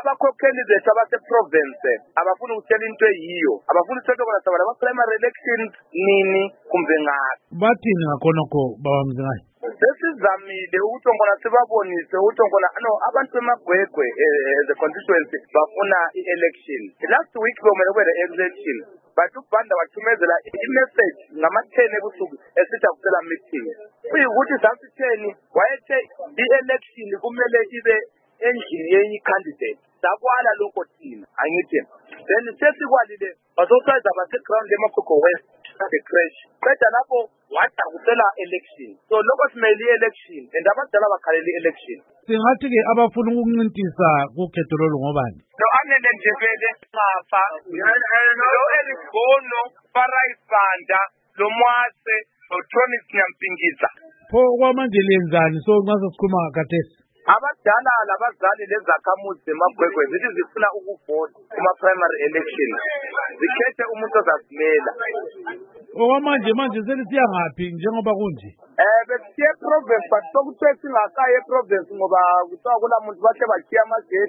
abakhokheli bethu abase-province abafuna ukutshela into eyiyo, abafuna ukuthetha kona sabala ama-primary elections nini kumbe ngaphi. Bathini ngakhonokho baba Mzingayi? Sesizamile ukuthi ngona sibabonise ukuthi ngona abantu bemagwegwe the constituency bafuna i-election. Last week bomele kube election, but uBanda wathumezela i-message ngama-10 ebusuku esithi akusela meeting. Kuyikuthi sasitheni wayethe i-election kumele ibe endlini yenye candidate. Sakwala lokho thina angithi. Then sesikwalile bazoqeda base-ground eMakhokho West the crash. Qeda lapho wathi akusela election. So lokho simele i-election and abadala bakhalela i-election. Singathi-ke abafuna ukuncintisa kukhetho lolu ngobani? No Anene Ndebele Xafa, lo Eligono, Faraisanda, lo Mwase, lo Tony Nyampingisa. Pho kwamanje lenzani so nxa sesikhuluma khathesi? Abadala labazali lezakhamuzi zemagwegwe zithi zifuna ukuvota kuma-primary election. Zikhethe umuntu ozazimela. Okwamanje selisiya ngaphi njengoba kunje? Besiye province but sokuthiwe singakayi eprovince ngoba kuthiwa kula muntu bathe bachiya amagate.